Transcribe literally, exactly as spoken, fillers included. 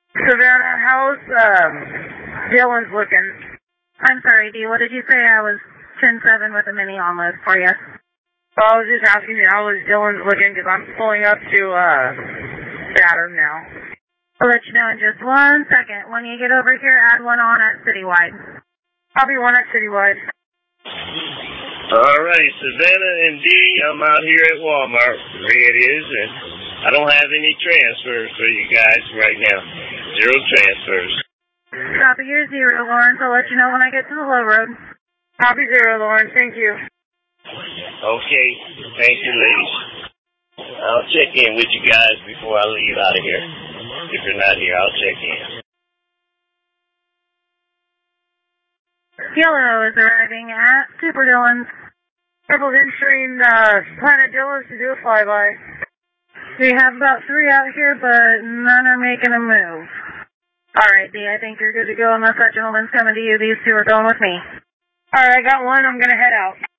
Savannah, how's um, Dylan's looking? I'm sorry, D. What did you say? I was ten seven with a mini omelet for you. Well, I was just asking you how is Dylan's looking because I'm pulling up to uh, Saturn now. I'll let you know in just one second. When you get over here, add one on at Citywide. Copy one at Citywide. All right, Savannah and D, I'm out here at Walmart. Here it is, and I don't have any transfers for you guys right now. Zero transfers. Copy your zero, Lawrence. I'll let you know when I get to the low road. Copy zero, Lawrence. Thank you. Okay, thank you, ladies. I'll check in with you guys before I leave out of here. If you're not here, I'll check in. Yellow is arriving at Super Dylan's. Purple Windstream, uh, Planet Dylan's to do a flyby. We have about three out here, but none are making a move. Alright, D, I think you're good to go unless that gentleman's coming to you. These two are going with me. Alright, I got one. I'm going to head out.